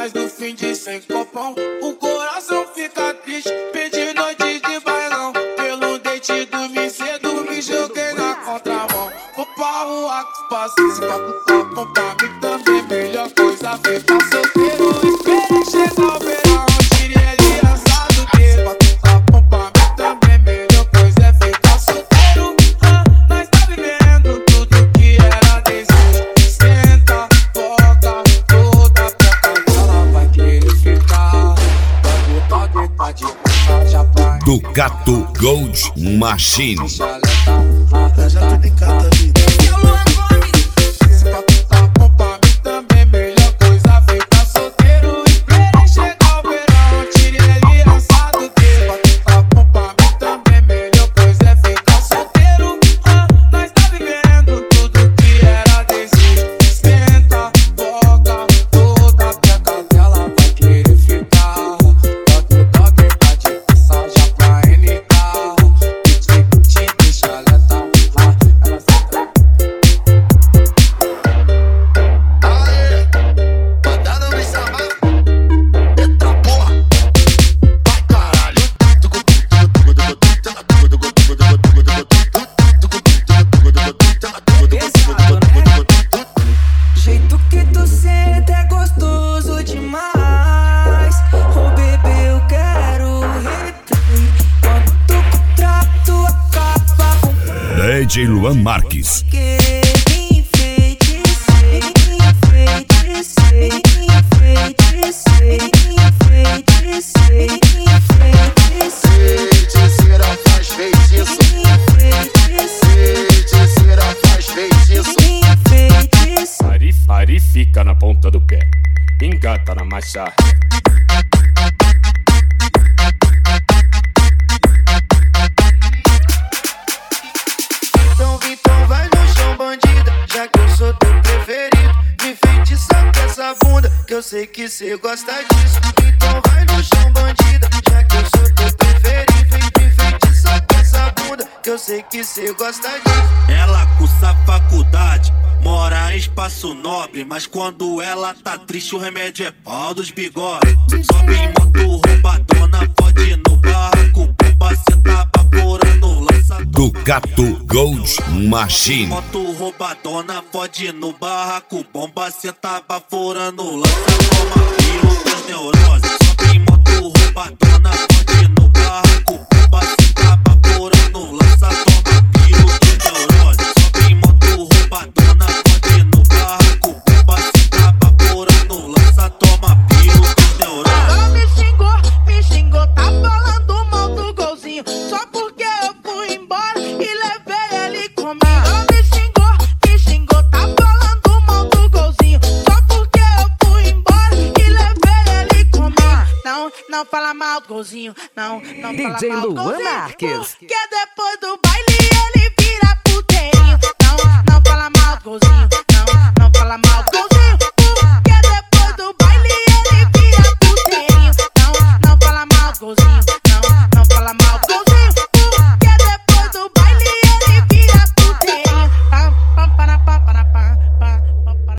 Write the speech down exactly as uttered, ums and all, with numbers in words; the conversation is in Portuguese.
Mas no fim de sem copão, o coração fica triste. Perdi noites de bailão. Pelo date dormi cedo, me joguei na contramão. Vou pra rua com os passos, pra puta, pra mim também. Melhor coisa ficar solteiro. Esperei chegar o verão, tirei ele assado dele. Pra puta, pra mim também. Melhor coisa é ficar solteiro. Ah, nós tá vivendo tudo que era desejo. Senta, toca, toda peca. Ela vai querer ficar. Vai botar dentro de casa, já vai. Ducato Gold Machine. Já tô de cata, vida. D J Luan Marques. Ari fica na ponta do pé, engata na marcha. Então, então vai no chão, bandida, já que eu sou teu preferido. Me feitiça com essa bunda, que eu sei que cê gosta disso. Então vai no chão, bandida, já que eu sou teu preferido. Me feitiça com essa bunda, que eu sei que cê gosta disso. Ela cursa faculdade, mora em espaço nobre, mas quando ela tá triste o remédio é pau dos bigodes. Sobe em moto roubadona, pode no barraco, bomba cê tá vaporando, lança Ducato Gold Machine. moto roubadona, pode no barraco, bomba cê tá vaporando, lança toma pílula das neuroses. Sobe em moto roubadona, pode no barraco, bomba cê tá vaporando, lança toma pílula das neuroses. Sobe em moto roubadona, pode no barraco, bomba cê tá vaporando, lança toma pílula das neuroses. Ela me xingou, me xingou, tá falando mal do golzinho. Só porque eu fui embora e levei ele comigo. Ela me xingou, me xingou, tá falando mal do golzinho. Só porque eu fui embora e levei ele comigo. Não, não fala mal do golzinho, não, não fala D J mal do Luan golzinho. Marques. Porque depois do baile ele vira puteirinho. Não, não fala mal do golzinho.